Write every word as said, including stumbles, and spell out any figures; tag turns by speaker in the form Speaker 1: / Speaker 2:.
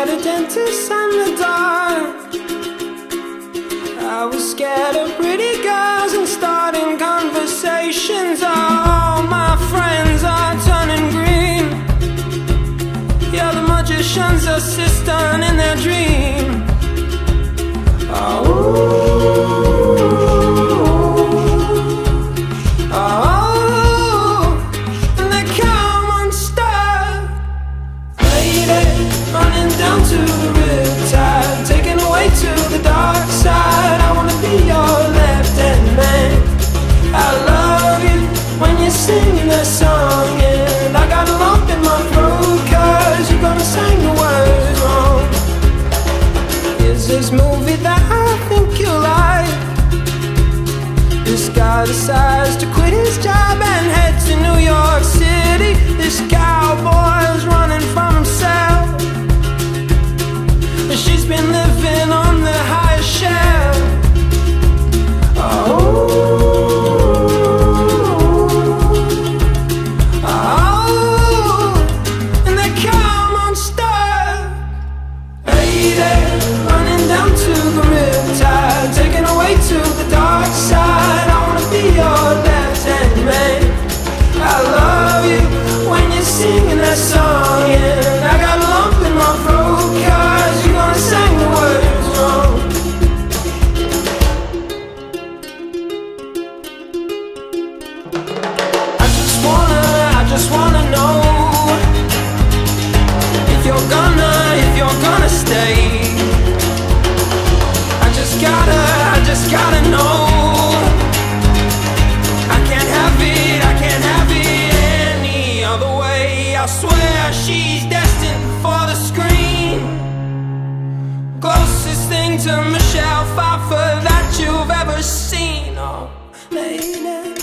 Speaker 1: scared of dentists and the dark. I was scared of pretty girls and starting conversations. All my friends are turning green. Yeah, the magician's assistant in their dream. Oh, oh, and they come unstuck. Lady, running down to the riptide, taken away to the dark side. I wanna be your left-hand man. I love you when you're singing that song, and I got a lump in my throat 'cause you're gonna sing the words wrong. Here's this movie that I think you like. This guy decides to quit his job and head to New York City. This cowboy's running from himself, and she's been living on the highest shelf. Oh, oh, and they come unstuck. Lady, running down to the riptide, taken away to the dark side. I wanna be your left-hand man. I love you when you're singing that song, and I got a lump in my throat 'cause you're gonna sing the words wrong. I just wanna, I just wanna know if you're gonna, if you're gonna stay. I just gotta, I just gotta know. I can't have it, I can't have it any other way. I swear she's destined for the screen. Closest thing to Michelle Pfeiffer that you've ever seen. Oh, lady.